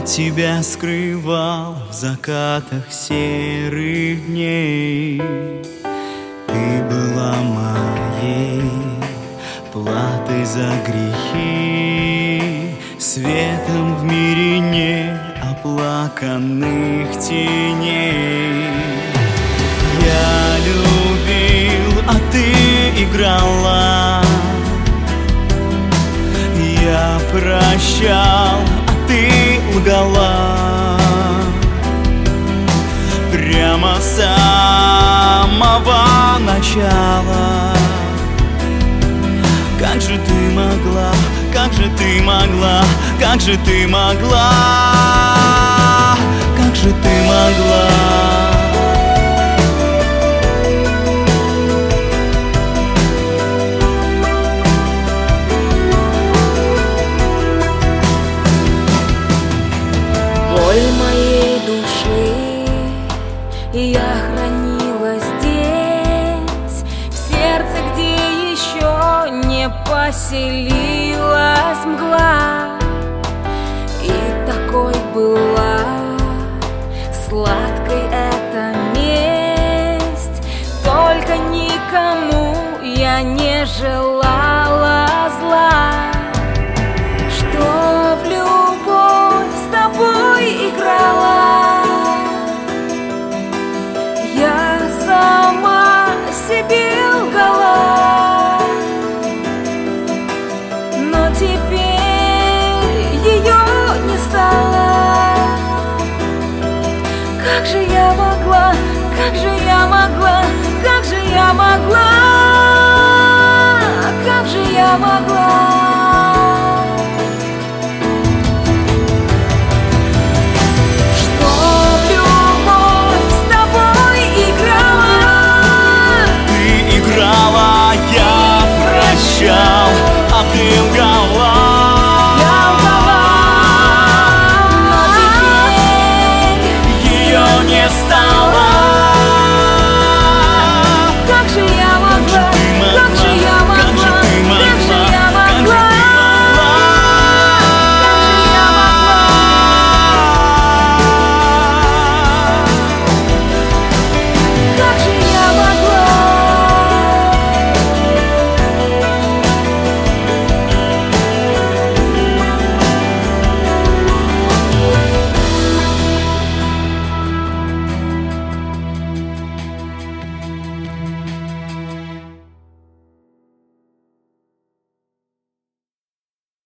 от тебя скрывал в закатах серых дней. Ты была моей платой за грехи, светом в мире неоплаканных теней. Я любил, а ты играла. Я прощал, а ты лгала. Прямо с самого начала. Как же ты могла, как же ты могла, как же ты могла, как же ты могла. Боль моей души я хранила здесь, в сердце, где еще не поселилась мгла. И такой была сладкой эта месть, только никому я не желала зла. Что в любовь с тобой играла, я сама себе лгала. Но теперь ее не стало. Как же я могла, как же я могла, как же я могла, как же я могла.